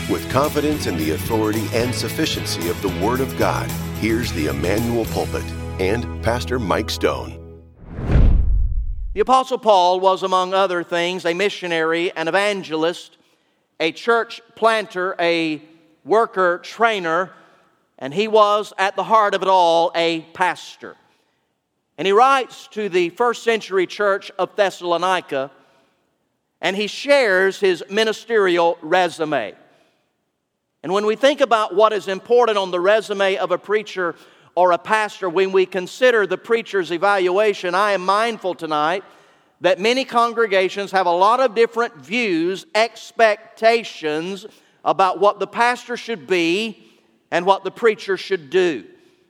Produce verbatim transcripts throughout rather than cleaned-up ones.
With confidence in the authority and sufficiency of the Word of God, here's the Emmanuel Pulpit and Pastor Mike Stone. The Apostle Paul was, among other things, a missionary, an evangelist, a church planter, a worker trainer, and he was, at the heart of it all, a pastor. And he writes to the first century church of Thessalonica, and he shares his ministerial resume. And when we think about what is important on the resume of a preacher or a pastor, when we consider the preacher's evaluation, I am mindful tonight that many congregations have a lot of different views, expectations about what the pastor should be and what the preacher should do.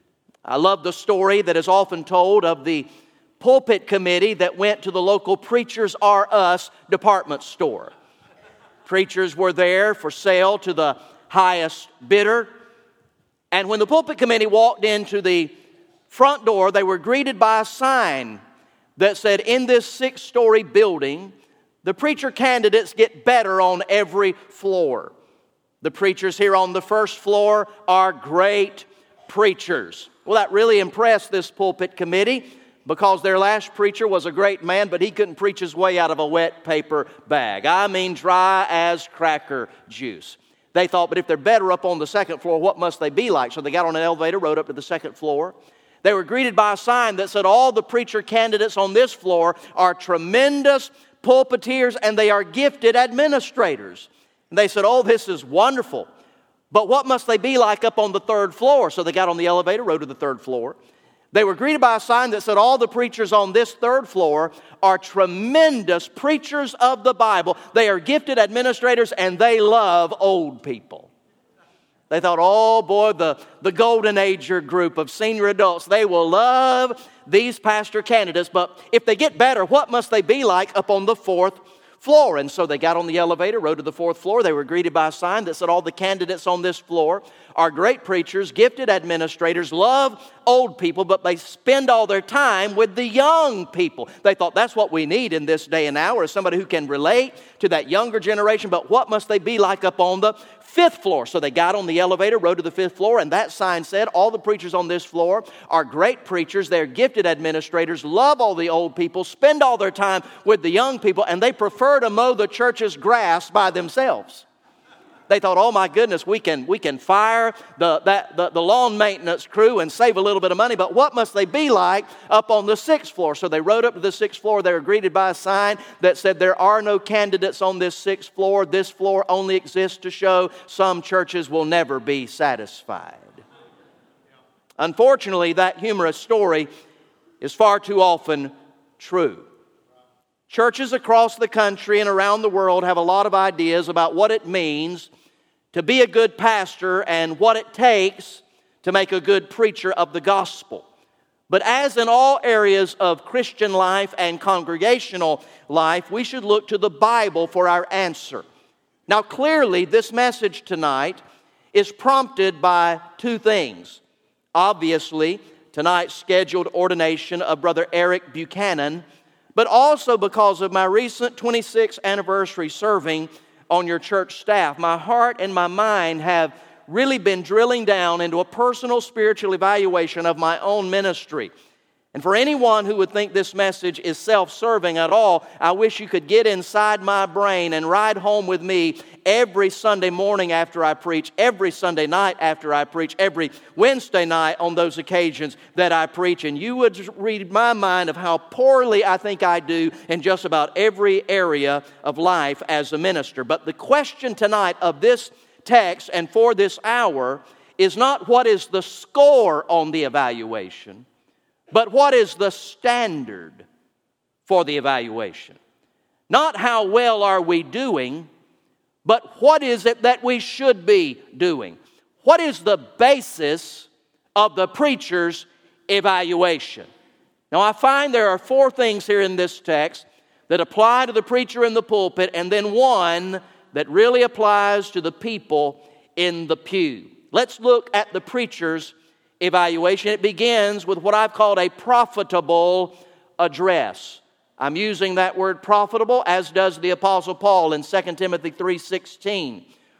I love the story that is often told of the pulpit committee that went to the local Preachers R Us department store. Preachers were there for sale to the highest bidder. And when the pulpit committee walked into the front door, they were greeted by a sign that said, in this six-story building, the preacher candidates get better on every floor. The preachers here on the first floor are great preachers. Well, that really impressed this pulpit committee because their last preacher was a great man, but he couldn't preach his way out of a wet paper bag. I mean, dry as cracker juice. They thought, but if they're better up on the second floor, what must they be like? So they got on an elevator, rode up to the second floor. They were greeted by a sign that said, all the preacher candidates on this floor are tremendous pulpiteers and they are gifted administrators. And they said, oh, this is wonderful. But what must they be like up on the third floor? So they got on the elevator, rode to the third floor. They were greeted by a sign that said, all the preachers on this third floor are tremendous preachers of the Bible. They are gifted administrators and they love old people. They thought, oh boy, the, the golden ager group of senior adults, they will love these pastor candidates. But if they get better, what must they be like up on the fourth floor? And so they got on the elevator, rode to the fourth floor. They were greeted by a sign that said all the candidates on this floor are great preachers, gifted administrators, love old people, but they spend all their time with the young people. They thought that's what we need in this day and hour, is somebody who can relate to that younger generation. But what must they be like up on the fifth floor? So they got on the elevator, rode to the fifth floor, and that sign said all the preachers on this floor are great preachers, they're gifted administrators, love all the old people, spend all their time with the young people, and they prefer to mow the church's grass by themselves. They thought, oh my goodness, we can we can fire the, that, the, the lawn maintenance crew and save a little bit of money, but what must they be like up on the sixth floor? So they rode up to the sixth floor. They were greeted by a sign that said there are no candidates on this sixth floor. This floor only exists to show some churches will never be satisfied. Unfortunately, that humorous story is far too often true. Churches across the country and around the world have a lot of ideas about what it means to be a good pastor and what it takes to make a good preacher of the gospel. But as in all areas of Christian life and congregational life, we should look to the Bible for our answer. Now, clearly, this message tonight is prompted by two things. Obviously, tonight's scheduled ordination of Brother Eric Buchanan, but also because of my recent twenty-sixth anniversary serving on your church staff. My heart and my mind have really been drilling down into a personal spiritual evaluation of my own ministry. And for anyone who would think this message is self-serving at all, I wish you could get inside my brain and ride home with me every Sunday morning after I preach, every Sunday night after I preach, every Wednesday night on those occasions that I preach, and you would read my mind of how poorly I think I do in just about every area of life as a minister. But the question tonight of this text and for this hour is not what is the score on the evaluation, but what is the standard for the evaluation? Not how well are we doing, but what is it that we should be doing? What is the basis of the preacher's evaluation? Now, I find there are four things here in this text that apply to the preacher in the pulpit, and then one that really applies to the people in the pew. Let's look at the preacher's evaluation. It begins with what I've called a profitable address. I'm using that word profitable, as does the Apostle Paul in Second Timothy three sixteen.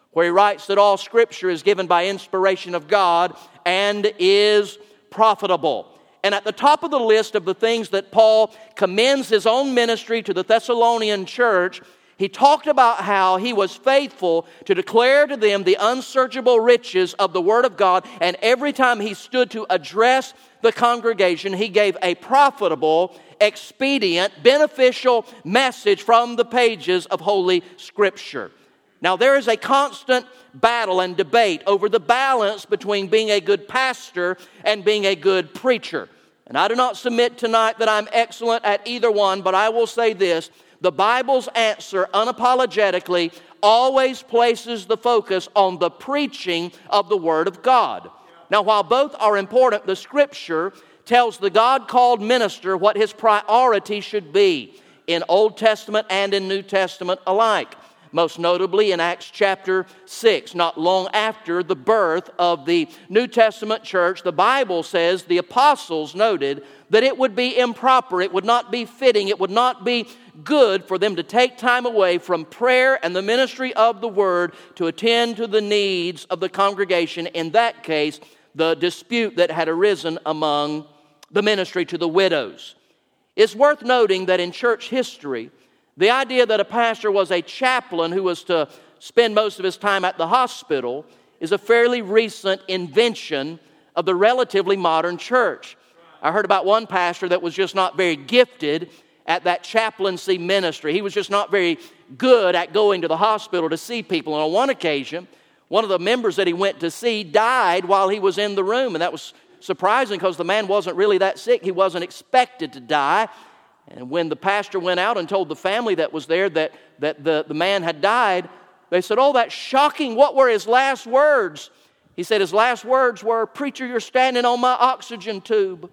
where he writes that all Scripture is given by inspiration of God and is profitable. And at the top of the list of the things that Paul commends his own ministry to the Thessalonian church, he talked about how he was faithful to declare to them the unsearchable riches of the Word of God, and every time he stood to address the congregation, he gave a profitable, expedient, beneficial message from the pages of Holy Scripture. Now, there is a constant battle and debate over the balance between being a good pastor and being a good preacher. And I do not submit tonight that I'm excellent at either one, but I will say this: the Bible's answer unapologetically always places the focus on the preaching of the Word of God. Now, while both are important, the Scripture tells the God-called minister what his priority should be in Old Testament and in New Testament alike. Most notably in Acts chapter six, not long after the birth of the New Testament church, the Bible says the apostles noted that it would be improper, it would not be fitting, it would not be good for them to take time away from prayer and the ministry of the Word to attend to the needs of the congregation, in that case, the dispute that had arisen among the ministry to the widows. It's worth noting that in church history, the idea that a pastor was a chaplain who was to spend most of his time at the hospital is a fairly recent invention of the relatively modern church. I heard about one pastor that was just not very gifted at that chaplaincy ministry. He was just not very good at going to the hospital to see people. And on one occasion, one of the members that he went to see died while he was in the room. And that was surprising because the man wasn't really that sick. He wasn't expected to die. And when the pastor went out and told the family that was there that, that the, the man had died, they said, "Oh, that's shocking. What were his last words?" He said his last words were, "Preacher, you're standing on my oxygen tube."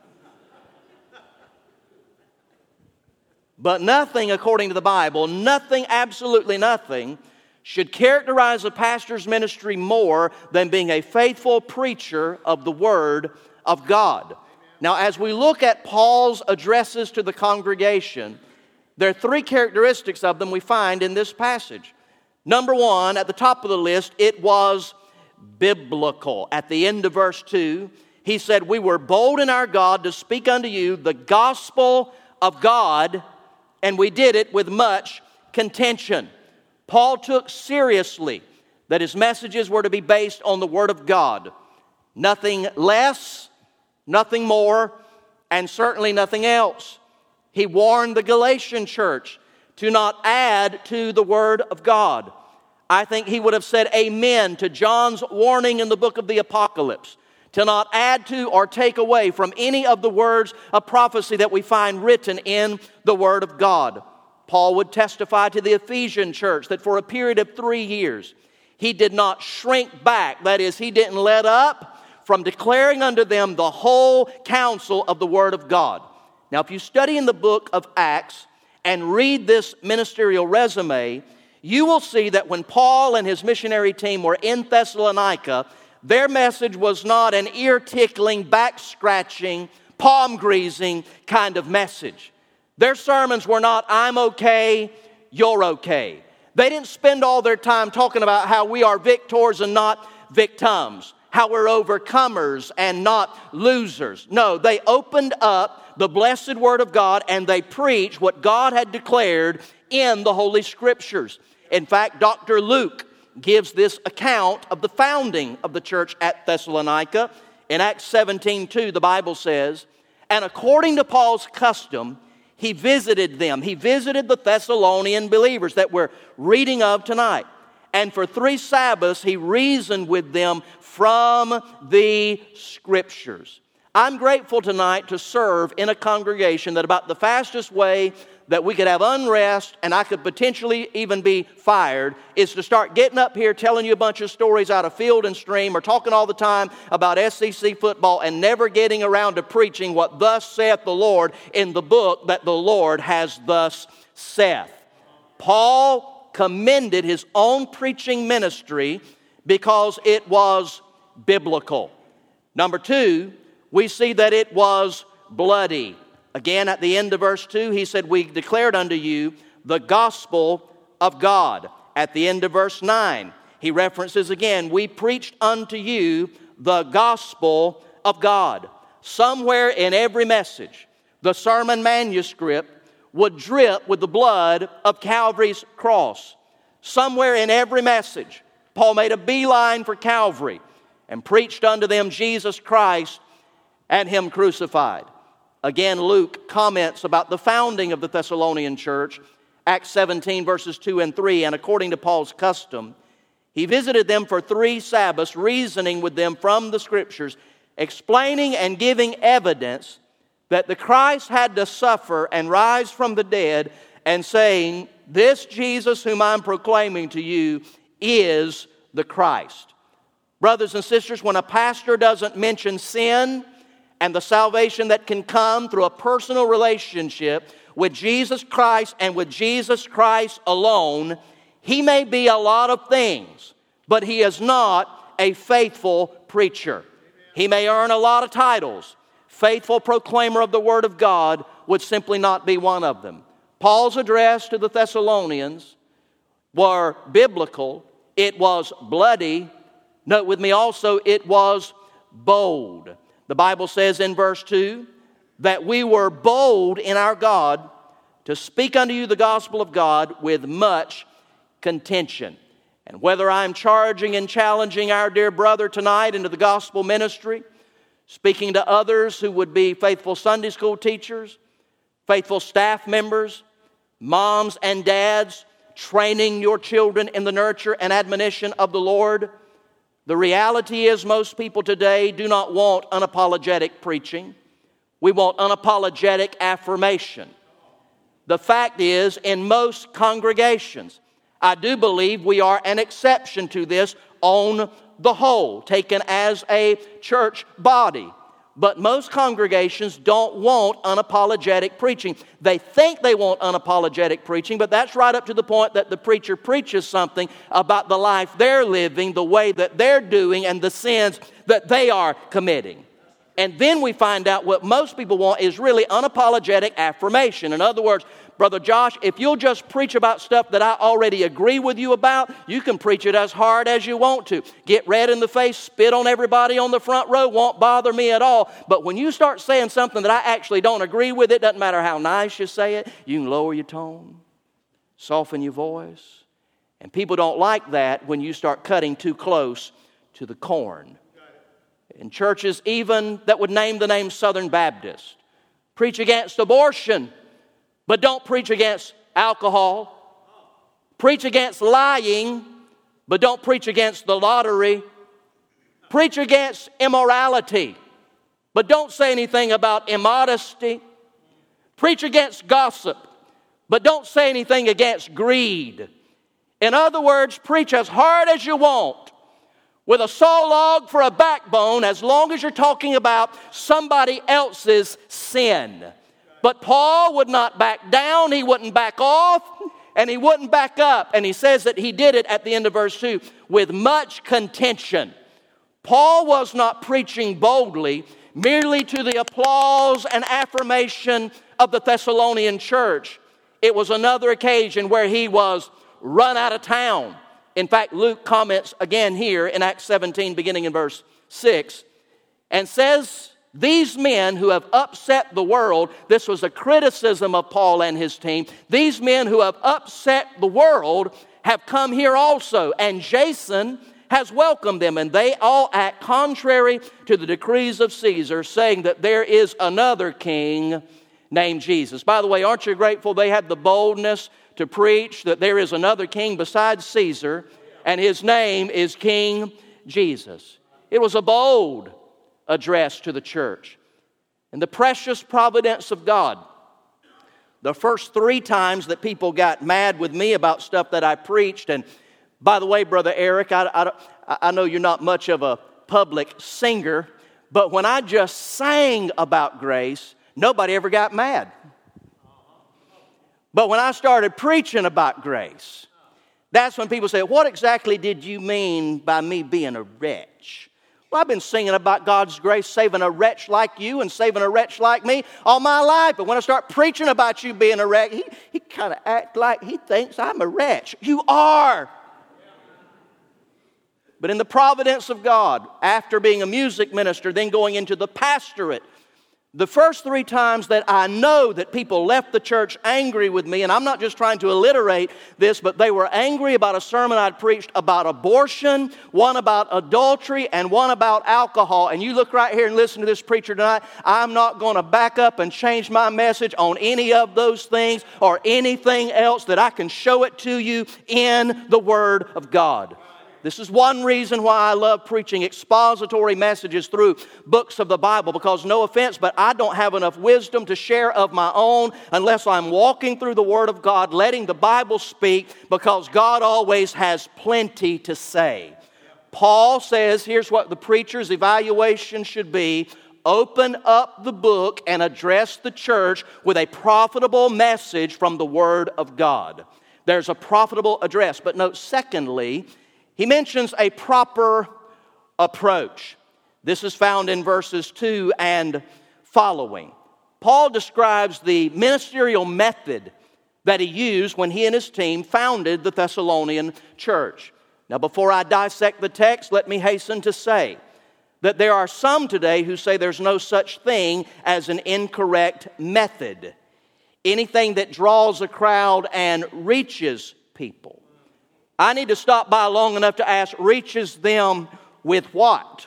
But nothing, according to the Bible, nothing, absolutely nothing, should characterize a pastor's ministry more than being a faithful preacher of the Word of God. Now, as we look at Paul's addresses to the congregation, there are three characteristics of them we find in this passage. Number one, at the top of the list, it was biblical. At the end of verse two, he said, "We were bold in our God to speak unto you the gospel of God, and we did it with much contention." Paul took seriously that his messages were to be based on the Word of God. Nothing less, nothing more, and certainly nothing else. He warned the Galatian church to not add to the Word of God. I think he would have said amen to John's warning in the book of the Apocalypse, to not add to or take away from any of the words of prophecy that we find written in the Word of God. Paul would testify to the Ephesian church that for a period of three years, he did not shrink back. That is, he didn't let up from declaring unto them the whole counsel of the Word of God. Now, if you study in the book of Acts and read this ministerial resume, you will see that when Paul and his missionary team were in Thessalonica, their message was not an ear-tickling, back-scratching, palm-greasing kind of message. Their sermons were not, "I'm okay, you're okay." They didn't spend all their time talking about how we are victors and not victims, how we're overcomers and not losers. No, they opened up the blessed Word of God and they preached what God had declared in the Holy Scriptures. In fact, Doctor Luke gives this account of the founding of the church at Thessalonica. In Acts seventeen two, the Bible says, "And according to Paul's custom, he visited them." He visited the Thessalonian believers that we're reading of tonight. "And for three Sabbaths he reasoned with them from the Scriptures." I'm grateful tonight to serve in a congregation that about the fastest way that we could have unrest and I could potentially even be fired is to start getting up here telling you a bunch of stories out of Field and Stream or talking all the time about S E C football and never getting around to preaching what thus saith the Lord in the book that the Lord has thus saith. Paul commended his own preaching ministry because it was biblical. Number two, we see that it was bloody. Again, at the end of verse two, he said, "We declared unto you the gospel of God." At the end of verse nine, he references again, we preached unto you the gospel of God. Somewhere in every message, the sermon manuscript would drip with the blood of Calvary's cross. Somewhere in every message, Paul made a beeline for Calvary and preached unto them Jesus Christ and Him crucified. Again, Luke comments about the founding of the Thessalonian church, Acts seventeen, verses two and three, and according to Paul's custom, he visited them for three Sabbaths, reasoning with them from the Scriptures, explaining and giving evidence that the Christ had to suffer and rise from the dead, and saying, this Jesus whom I'm proclaiming to you is the Christ. Brothers and sisters, when a pastor doesn't mention sin and the salvation that can come through a personal relationship with Jesus Christ and with Jesus Christ alone, he may be a lot of things, but he is not a faithful preacher. He may earn a lot of titles. Faithful proclaimer of the Word of God would simply not be one of them. Paul's address to the Thessalonians were biblical. It was bloody. Note with me also, it was bold. The Bible says in verse two that we were bold in our God to speak unto you the gospel of God with much contention. And whether I'm charging and challenging our dear brother tonight into the gospel ministry, speaking to others who would be faithful Sunday school teachers, faithful staff members, moms and dads, training your children in the nurture and admonition of the Lord, the reality is most people today do not want unapologetic preaching. We want unapologetic affirmation. The fact is, in most congregations, I do believe we are an exception to this on the whole, taken as a church body. But most congregations don't want unapologetic preaching. They think they want unapologetic preaching, but that's right up to the point that the preacher preaches something about the life they're living, the way that they're doing, and the sins that they are committing. And then we find out what most people want is really unapologetic affirmation. In other words, Brother Josh, if you'll just preach about stuff that I already agree with you about, you can preach it as hard as you want to. Get red in the face, spit on everybody on the front row, won't bother me at all. But when you start saying something that I actually don't agree with, it doesn't matter how nice you say it, you can lower your tone, soften your voice. And people don't like that when you start cutting too close to the corn. In churches even that would name the name Southern Baptist, preach against abortion, but don't preach against alcohol. Preach against lying, but don't preach against the lottery. Preach against immorality, but don't say anything about immodesty. Preach against gossip, but don't say anything against greed. In other words, preach as hard as you want, with a saw log for a backbone, as long as you're talking about somebody else's sin. But Paul would not back down, he wouldn't back off, and he wouldn't back up. And he says that he did it at the end of verse two with much contention. Paul was not preaching boldly merely to the applause and affirmation of the Thessalonian church. It was another occasion where he was run out of town. In fact, Luke comments again here in Acts seventeen, beginning in verse six, and says, these men who have upset the world, this was a criticism of Paul and his team, these men who have upset the world have come here also, and Jason has welcomed them, and they all act contrary to the decrees of Caesar, saying that there is another king named Jesus. By the way, aren't you grateful they had the boldness to preach that there is another king besides Caesar, and his name is King Jesus? It was a bold address to the church. And the precious providence of God, the first three times that people got mad with me about stuff that I preached, and by the way, Brother Eric, I, I, I know you're not much of a public singer, but when I just sang about grace, nobody ever got mad. But when I started preaching about grace, that's when people say, what exactly did you mean by me being a wretch? Well, I've been singing about God's grace, saving a wretch like you and saving a wretch like me all my life. But when I start preaching about you being a wretch, he, he kind of acts like he thinks I'm a wretch. You are. But in the providence of God, after being a music minister, then going into the pastorate, the first three times that I know that people left the church angry with me, and I'm not just trying to alliterate this, but they were angry about a sermon I'd preached about abortion, one about adultery, and one about alcohol. And you look right here and listen to this preacher tonight. I'm not going to back up and change my message on any of those things or anything else that I can show it to you in the Word of God. This is one reason why I love preaching expository messages through books of the Bible, because no offense, but I don't have enough wisdom to share of my own unless I'm walking through the Word of God, letting the Bible speak, because God always has plenty to say. Paul says, here's what the preacher's evaluation should be: open up the book and address the church with a profitable message from the Word of God. There's a profitable address. But note, secondly, he mentions a proper approach. This is found in verses two and following. Paul describes the ministerial method that he used when he and his team founded the Thessalonian church. Now, before I dissect the text, let me hasten to say that there are some today who say there's no such thing as an incorrect method. Anything that draws a crowd and reaches people. I need to stop by long enough to ask, reaches them with what?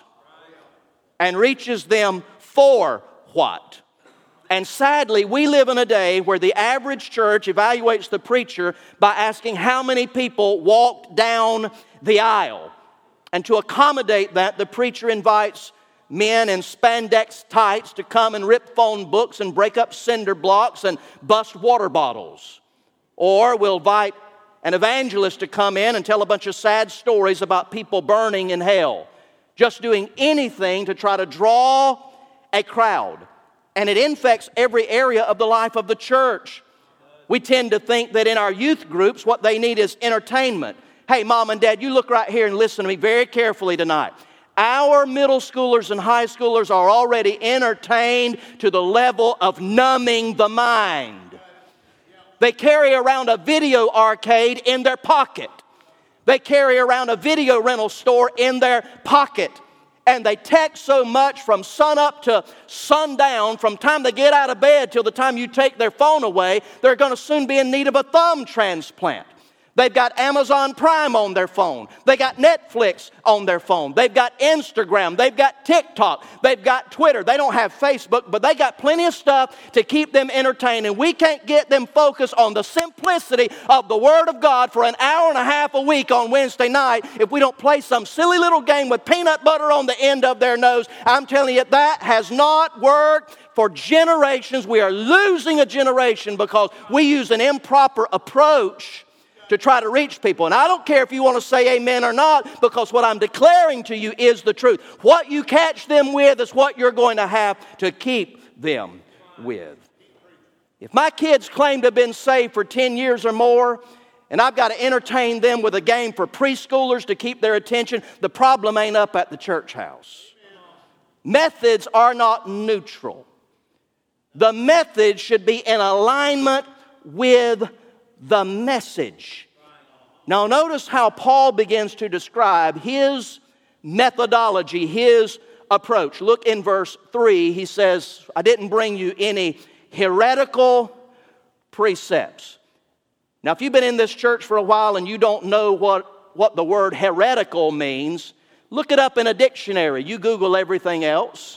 And reaches them for what? And sadly, we live in a day where the average church evaluates the preacher by asking how many people walked down the aisle. And to accommodate that, the preacher invites men in spandex tights to come and rip phone books and break up cinder blocks and bust water bottles. Or we'll invite an evangelist to come in and tell a bunch of sad stories about people burning in hell. Just doing anything to try to draw a crowd. And it infects every area of the life of the church. We tend to think that in our youth groups, what they need is entertainment. Hey, Mom and Dad, you look right here and listen to me very carefully tonight. Our middle schoolers and high schoolers are already entertained to the level of numbing the mind. They carry around a video arcade in their pocket. They carry around a video rental store in their pocket. And they text so much from sun up to sundown, from time they get out of bed till the time you take their phone away, they're going to soon be in need of a thumb transplant. They've got Amazon Prime on their phone. They got Netflix on their phone. They've got Instagram. They've got TikTok. They've got Twitter. They don't have Facebook, but they got plenty of stuff to keep them entertained. And we can't get them focused on the simplicity of the Word of God for an hour and a half a week on Wednesday night if we don't play some silly little game with peanut butter on the end of their nose. I'm telling you, that has not worked for generations. We are losing a generation because we use an improper approach to try to reach people. And I don't care if you want to say amen or not, because what I'm declaring to you is the truth. What you catch them with is what you're going to have to keep them with. If my kids claim to have been saved for ten years or more, and I've got to entertain them with a game for preschoolers to keep their attention, the problem ain't up at the church house. Methods are not neutral. The method should be in alignment with the message. Now notice how Paul begins to describe his methodology, his approach. Look in verse three. He says, I didn't bring you any heretical precepts. Now if you've been in this church for a while and you don't know what, what the word heretical means, look it up in a dictionary. You Google everything else.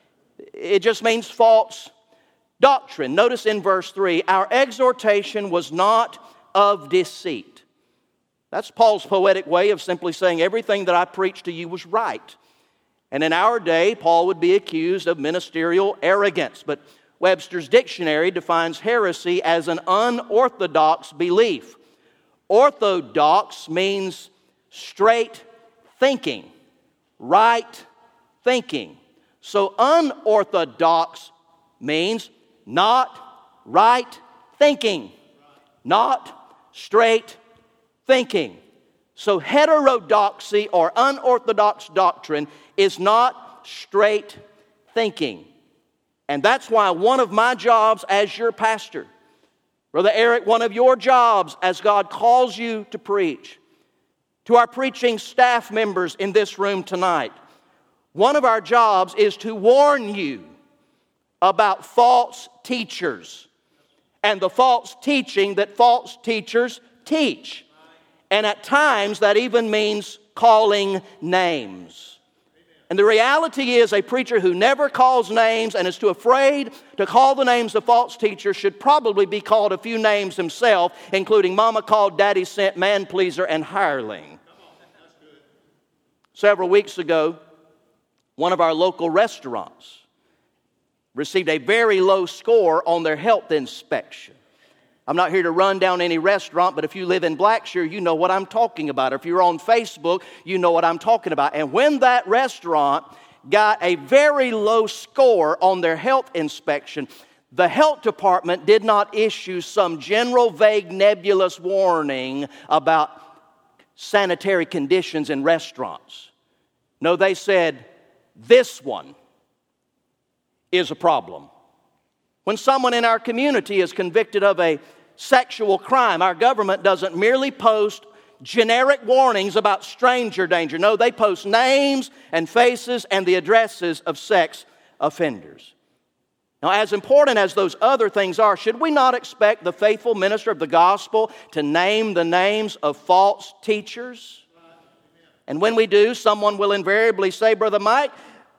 It just means false doctrine. Notice in verse three, our exhortation was not of deceit. That's Paul's poetic way of simply saying everything that I preached to you was right. And in our day, Paul would be accused of ministerial arrogance. But Webster's dictionary defines heresy as an unorthodox belief. Orthodox means straight thinking, right thinking. So unorthodox means not right thinking, not straight thinking. So heterodoxy or unorthodox doctrine is not straight thinking. And that's why one of my jobs as your pastor, Brother Eric, one of your jobs as God calls you to preach, To our preaching staff members in this room tonight, one of our jobs is to warn you about false teachers and the false teaching that false teachers teach. And at times that even means calling names. And the reality is a preacher who never calls names and is too afraid to call the names of false teachers should probably be called a few names himself, including Mama Called, Daddy Sent, Man Pleaser, and Hireling. Several weeks ago, one of our local restaurants received a very low score on their health inspection. I'm not here to run down any restaurant, but if you live in Blackshear, you know what I'm talking about. Or if you're on Facebook, you know what I'm talking about. And when that restaurant got a very low score on their health inspection, the health department did not issue some general, vague, nebulous warning about sanitary conditions in restaurants. No, they said, this one is a problem. When someone in our community is convicted of a sexual crime, our government doesn't merely post generic warnings about stranger danger. No, they post names and faces and the addresses of sex offenders. Now, as important as those other things are, should we not expect the faithful minister of the gospel to name the names of false teachers? And when we do, someone will invariably say, Brother Mike,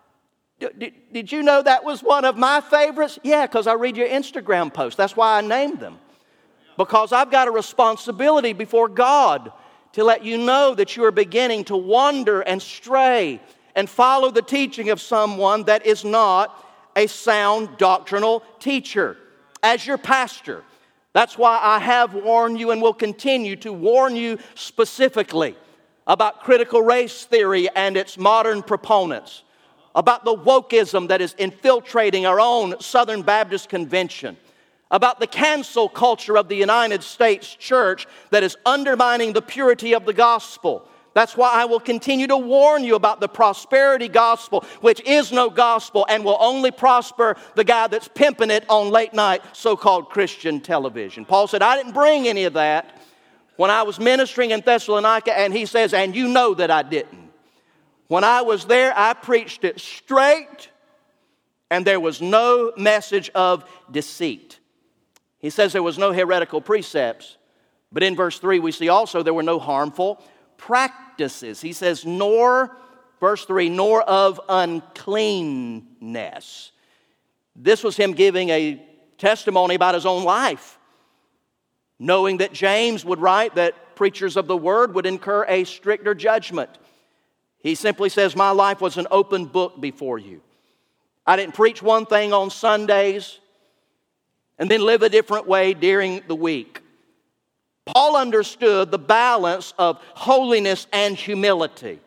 did, did you know that was one of my favorites? Yeah, because I read your Instagram post. That's why I named them. Because I've got a responsibility before God to let you know that you are beginning to wander and stray and follow the teaching of someone that is not a sound doctrinal teacher. As your pastor, that's why I have warned you and will continue to warn you specifically about critical race theory and its modern proponents, about the wokeism that is infiltrating our own Southern Baptist Convention, about the cancel culture of the United States Church that is undermining the purity of the gospel. That's why I will continue to warn you about the prosperity gospel, which is no gospel and will only prosper the guy that's pimping it on late night so-called Christian television. Paul said, I didn't bring any of that when I was ministering in Thessalonica, and he says, and you know that I didn't. When I was there, I preached it straight, and there was no message of deceit. He says there was no heretical precepts, but in verse three we see also there were no harmful practices. He says, nor, verse three, nor of uncleanness. This was him giving a testimony about his own life, knowing that James would write that preachers of the word would incur a stricter judgment. He simply says, my life was an open book before you. I didn't preach one thing on Sundays and then live a different way during the week. Paul understood the balance of holiness and humility,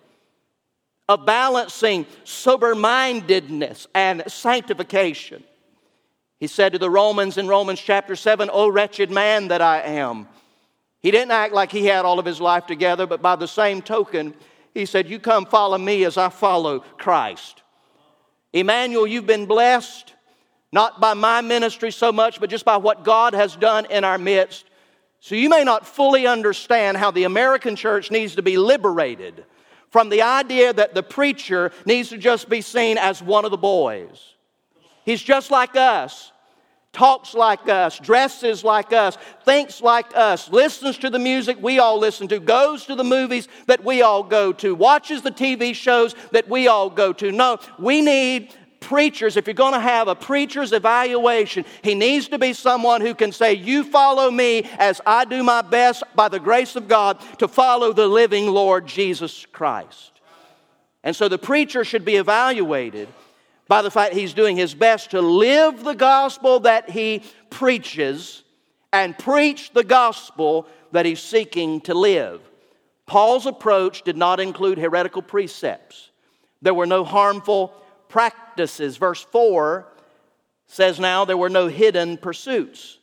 of balancing sober-mindedness and sanctification. He said to the Romans in Romans chapter seven, O wretched man that I am. He didn't act like he had all of his life together, but by the same token, he said, you come follow me as I follow Christ. Emmanuel, you've been blessed, not by my ministry so much, but just by what God has done in our midst. So you may not fully understand how the American church needs to be liberated from the idea that the preacher needs to just be seen as one of the boys. He's just like us, talks like us, dresses like us, thinks like us, listens to the music we all listen to, goes to the movies that we all go to, watches the T V shows that we all go to. No, we need preachers. If you're going to have a preacher's evaluation, he needs to be someone who can say, you follow me as I do my best by the grace of God to follow the living Lord Jesus Christ. And so the preacher should be evaluated by the fact he's doing his best to live the gospel that he preaches and preach the gospel that he's seeking to live. Paul's approach did not include heretical precepts. There were no harmful practices. Verse four says now there were no hidden pursuits.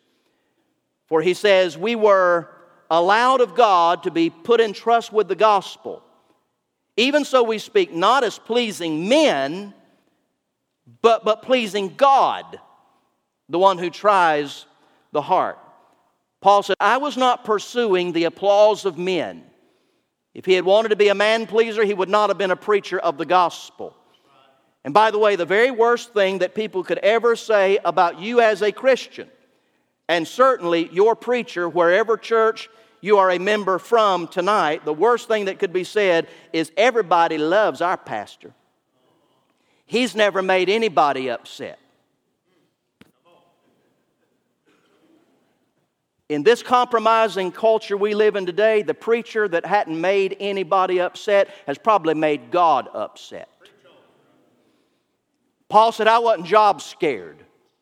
For he says we were allowed of God to be put in trust with the gospel. Even so we speak not as pleasing men, but, but pleasing God, the one who tries the heart. Paul said, I was not pursuing the applause of men, If he had wanted to be a man pleaser, he would not have been a preacher of the gospel. And by the way, the very worst thing that people could ever say about you as a Christian, and certainly your preacher, wherever church you are a member from tonight, the worst thing that could be said is everybody loves our pastor. He's never made anybody upset. In this compromising culture we live in today, the preacher that hadn't made anybody upset has probably made God upset. Paul said, I wasn't job scared.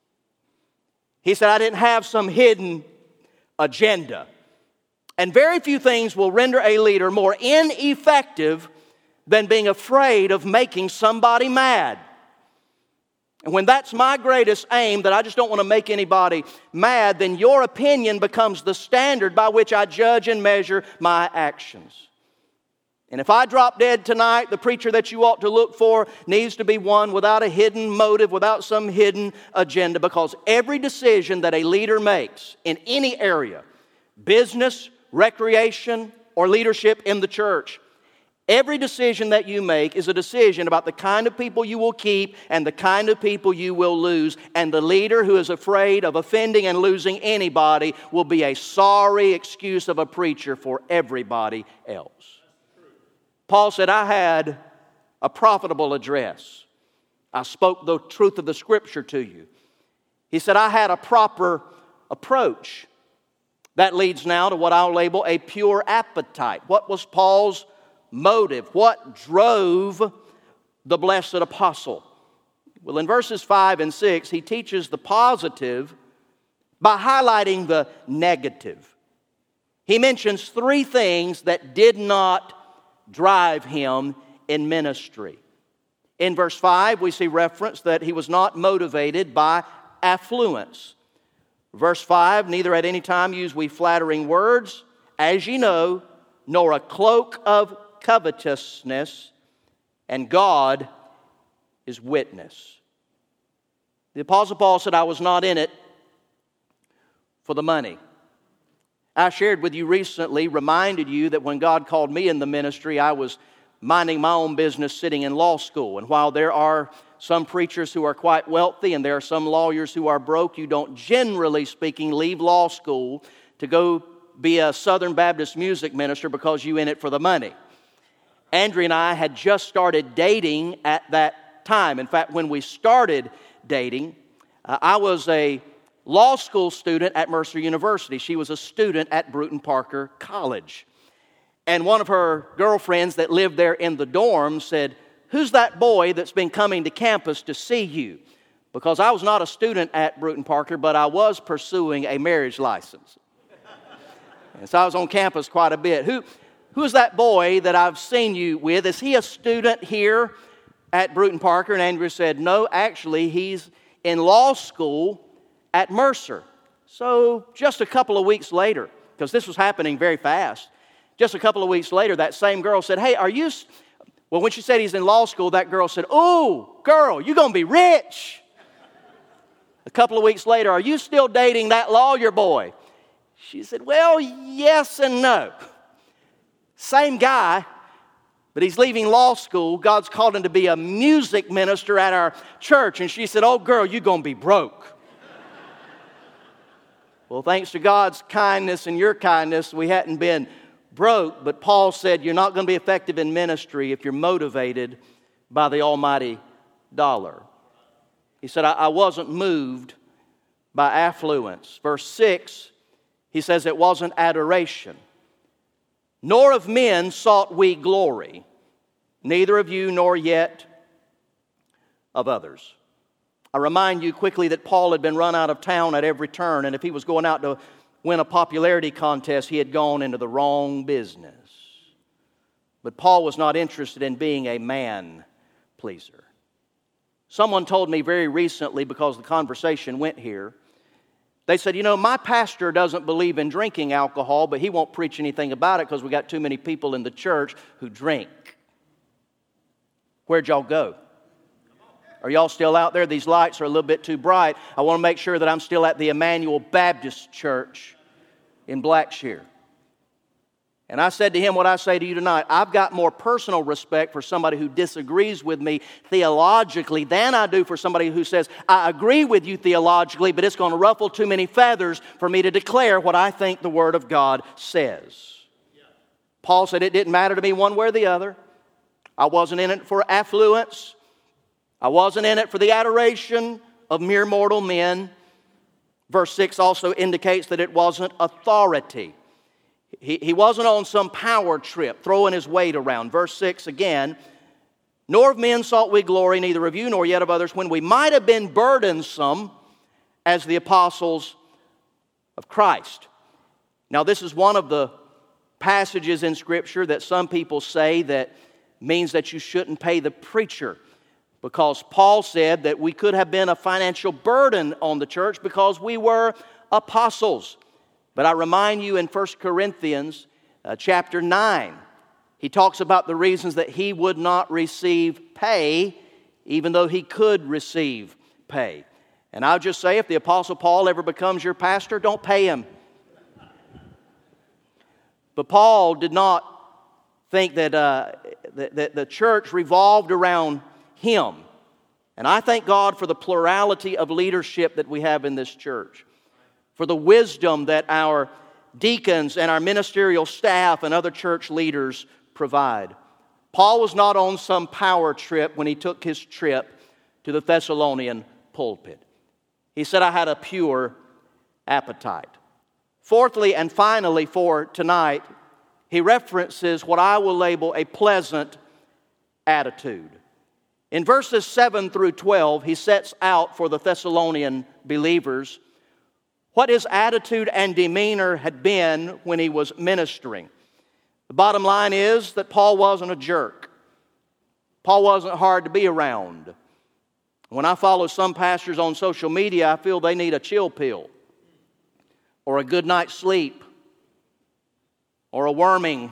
He said, I didn't have some hidden agenda. And very few things will render a leader more ineffective than being afraid of making somebody mad. And when that's my greatest aim, that I just don't want to make anybody mad, then your opinion becomes the standard by which I judge and measure my actions. And if I drop dead tonight, the preacher that you ought to look for needs to be one without a hidden motive, without some hidden agenda, because every decision that a leader makes in any area, business, recreation, or leadership in the church, every decision that you make is a decision about the kind of people you will keep and the kind of people you will lose. And the leader who is afraid of offending and losing anybody will be a sorry excuse of a preacher for everybody else. Paul said, I had a profitable address. I spoke the truth of the Scripture to you. He said, I had a proper approach. That leads now to what I'll label a pure appetite. What was Paul's motive? What drove the blessed apostle? Well, in verses five and six, he teaches the positive by highlighting the negative. He mentions three things that did not drive him in ministry. In verse five, we see reference that he was not motivated by affluence. Verse five, neither at any time use we flattering words, as ye know, nor a cloak of covetousness, and God is witness. The Apostle Paul said, I was not in it for the money. I shared with you recently, reminded you that when God called me in the ministry, I was minding my own business sitting in law school. And while there are some preachers who are quite wealthy and there are some lawyers who are broke, you don't, generally speaking, leave law school to go be a Southern Baptist music minister because you're in it for the money. Andrea and I had just started dating at that time. In fact, when we started dating, uh, I was a law school student at Mercer University. She was a student at Bruton Parker College. And one of her girlfriends that lived there in the dorm said, who's that boy that's been coming to campus to see you? Because I was not a student at Bruton Parker, but I was pursuing a marriage license. And so I was on campus quite a bit. Who, who's that boy that I've seen you with? Is he a student here at Bruton Parker? And Andrew said, no, actually, he's in law school at Mercer. So just a couple of weeks later, because this was happening very fast, just a couple of weeks later, that same girl said, hey, are you... Well, when she said he's in law school, that girl said, oh, girl, you're going to be rich. A couple of weeks later, are you still dating that lawyer boy? She said, well, yes and no. Same guy, but he's leaving law school. God's called him to be a music minister at our church. And she said, oh, girl, you're going to be broke. Well, thanks to God's kindness and your kindness, we hadn't been broke, but Paul said you're not going to be effective in ministry if you're motivated by the almighty dollar. He said, I, I wasn't moved by affluence. Verse six, he says it wasn't adoration. Nor of men sought we glory, neither of you nor yet of others. I remind you quickly that Paul had been run out of town at every turn, and if he was going out to win a popularity contest, he had gone into the wrong business. But Paul was not interested in being a man pleaser. Someone told me very recently, because the conversation went here, they said, you know, my pastor doesn't believe in drinking alcohol, but he won't preach anything about it because we got too many people in the church who drink. Where'd y'all go? Are y'all still out there? These lights are a little bit too bright. I want to make sure that I'm still at the Emmanuel Baptist Church in Blackshear. And I said to him what I say to you tonight. I've got more personal respect for somebody who disagrees with me theologically than I do for somebody who says, I agree with you theologically, but it's going to ruffle too many feathers for me to declare what I think the Word of God says. Yeah. Paul said it didn't matter to me one way or the other. I wasn't in it for affluence. I wasn't in it for the adoration of mere mortal men. Verse six also indicates that it wasn't authority. He, he wasn't on some power trip, throwing his weight around. Verse six again, nor of men sought we glory, neither of you nor yet of others, when we might have been burdensome as the apostles of Christ. Now this is one of the passages in Scripture that some people say that means that you shouldn't pay the preacher, because Paul said that we could have been a financial burden on the church because we were apostles. But I remind you in First Corinthians uh, chapter nine, he talks about the reasons that he would not receive pay, even though he could receive pay. And I'll just say, if the Apostle Paul ever becomes your pastor, don't pay him. But Paul did not think that, uh, that, that the church revolved around him. And I thank God for the plurality of leadership that we have in this church, for the wisdom that our deacons and our ministerial staff and other church leaders provide. Paul was not on some power trip when he took his trip to the Thessalonian pulpit. He said, I had a pure appetite. Fourthly and finally for tonight, he references what I will label a pleasant attitude. In verses seven through twelve, he sets out for the Thessalonian believers what his attitude and demeanor had been when he was ministering. The bottom line is that Paul wasn't a jerk. Paul wasn't hard to be around. When I follow some pastors on social media, I feel they need a chill pill, or a good night's sleep, or a worming.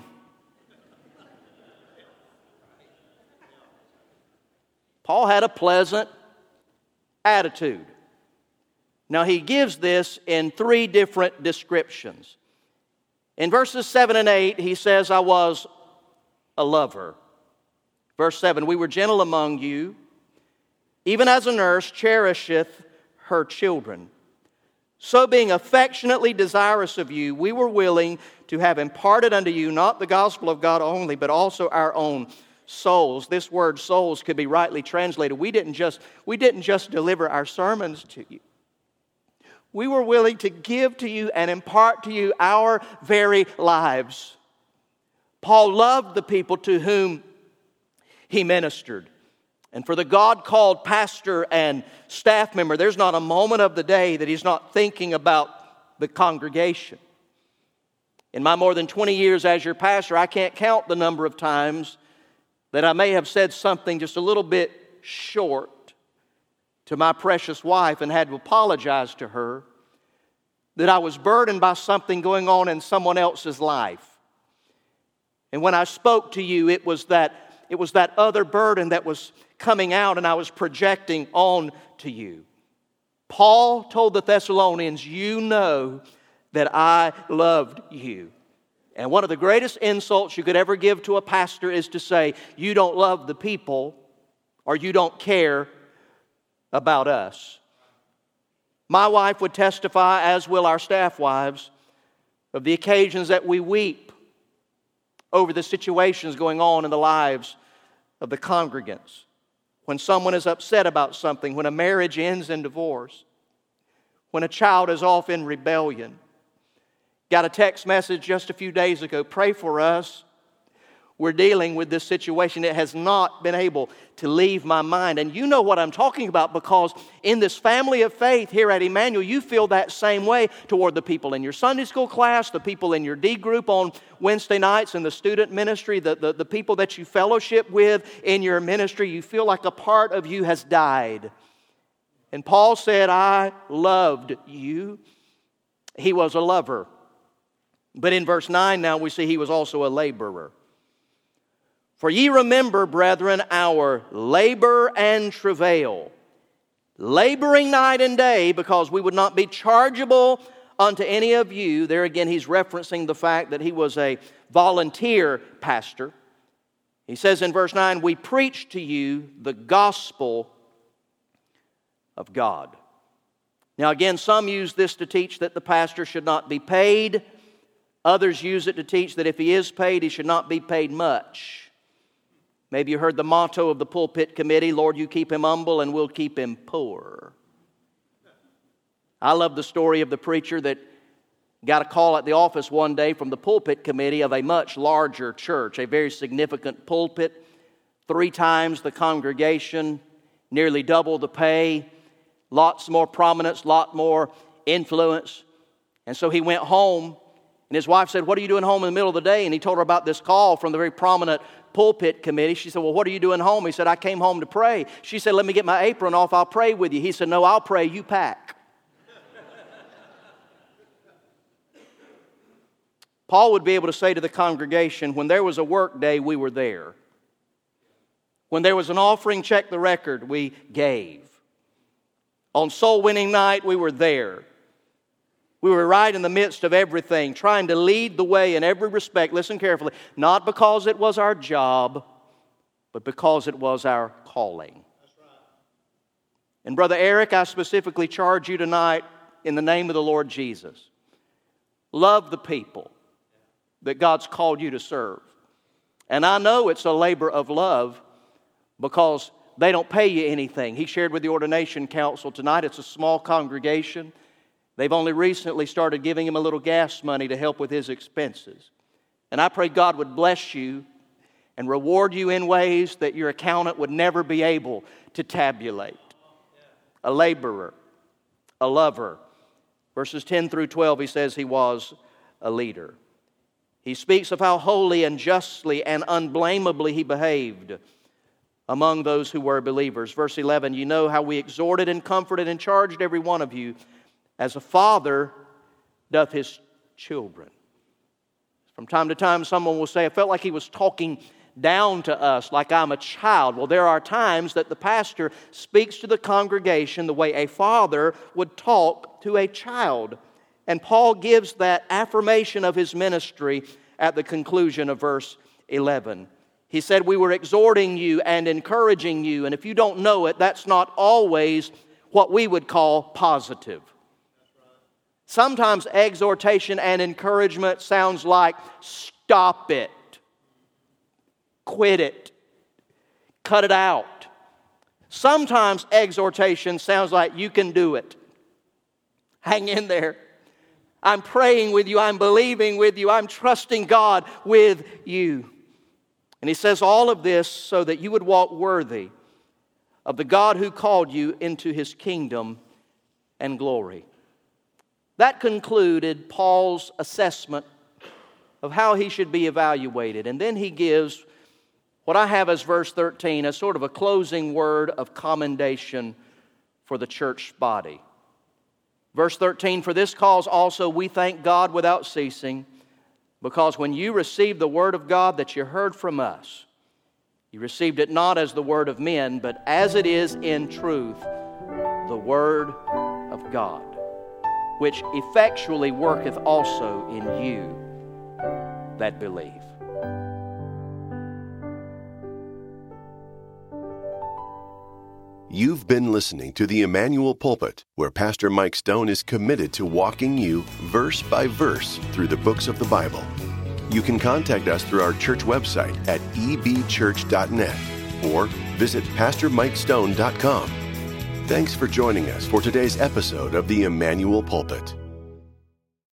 Paul had a pleasant attitude. Now, he gives this in three different descriptions. In verses seven and eight, he says, I was a lover. Verse seven, we were gentle among you, even as a nurse cherisheth her children. So being affectionately desirous of you, we were willing to have imparted unto you not the gospel of God only, but also our own souls. This word souls could be rightly translated. We didn't just, we didn't just deliver our sermons to you. We were willing to give to you and impart to you our very lives. Paul loved the people to whom he ministered. And for the God-called pastor and staff member, there's not a moment of the day that he's not thinking about the congregation. In my more than twenty years as your pastor, I can't count the number of times that I may have said something just a little bit short to my precious wife and had to apologize to her, that I was burdened by something going on in someone else's life. And when I spoke to you, it was that, it was that other burden that was coming out and I was projecting on to you. Paul told the Thessalonians, you know that I loved you. And one of the greatest insults you could ever give to a pastor is to say, you don't love the people or you don't care about us. My wife would testify, as will our staff wives, of the occasions that we weep over the situations going on in the lives of the congregants. When someone is upset about something, when a marriage ends in divorce, when a child is off in rebellion. Got a text message just a few days ago, pray for us. We're dealing with this situation. It has not been able to leave my mind. And you know what I'm talking about, because in this family of faith here at Emmanuel, you feel that same way toward the people in your Sunday school class, the people in your D group on Wednesday nights, in the student ministry, the, the, the people that you fellowship with in your ministry. You feel like a part of you has died. And Paul said, I loved you. He was a lover. But in verse nine now we see he was also a laborer. For ye remember, brethren, our labor and travail, laboring night and day, because we would not be chargeable unto any of you. There again, he's referencing the fact that he was a volunteer pastor. He says in verse nine, we preach to you the gospel of God. Now again, some use this to teach that the pastor should not be paid. Others use it to teach that if he is paid, he should not be paid much. Maybe you heard the motto of the pulpit committee, Lord, you keep him humble and we'll keep him poor. I love the story of the preacher that got a call at the office one day from the pulpit committee of a much larger church, a very significant pulpit, three times the congregation, nearly double the pay, lots more prominence, lot more influence. And so he went home, and his wife said, what are you doing home in the middle of the day? And he told her about this call from the very prominent pulpit committee. She said, well, what are you doing home? He said, I came home to pray. She said, let me get my apron off, I'll pray with you. He said, no, I'll pray, you pack. Paul would be able to say to the congregation, when there was a work day, we were there. When there was an offering, check the record, we gave. On soul winning night, we were there. We were right in the midst of everything, trying to lead the way in every respect. Listen carefully. Not because it was our job, but because it was our calling. That's right. And Brother Eric, I specifically charge you tonight in the name of the Lord Jesus. Love the people that God's called you to serve. And I know it's a labor of love because they don't pay you anything. He shared with the ordination council tonight. It's a small congregation. They've only recently started giving him a little gas money to help with his expenses. And I pray God would bless you and reward you in ways that your accountant would never be able to tabulate. A laborer, a lover. Verses ten through twelve, he says he was a leader. He speaks of how holy and justly and unblameably he behaved among those who were believers. Verse eleven, you know how we exhorted and comforted and charged every one of you as a father doth his children. From time to time, someone will say, I felt like he was talking down to us like I'm a child. Well, there are times that the pastor speaks to the congregation the way a father would talk to a child. And Paul gives that affirmation of his ministry at the conclusion of verse eleven. He said, we were exhorting you and encouraging you. And if you don't know it, that's not always what we would call positive. Sometimes exhortation and encouragement sounds like, stop it, quit it, cut it out. Sometimes exhortation sounds like, you can do it. Hang in there. I'm praying with you. I'm believing with you. I'm trusting God with you. And he says all of this so that you would walk worthy of the God who called you into his kingdom and glory. That concluded Paul's assessment of how he should be evaluated. And then he gives what I have as verse thirteen, as sort of a closing word of commendation for the church body. Verse thirteen, for this cause also we thank God without ceasing, because when you received the word of God that you heard from us, you received it not as the word of men, but as it is in truth, the word of God, which effectually worketh also in you that believe. You've been listening to the Emmanuel Pulpit, where Pastor Mike Stone is committed to walking you verse by verse through the books of the Bible. You can contact us through our church website at e b church dot net or visit pastor mike stone dot com. Thanks for joining us for today's episode of the Emmanuel Pulpit.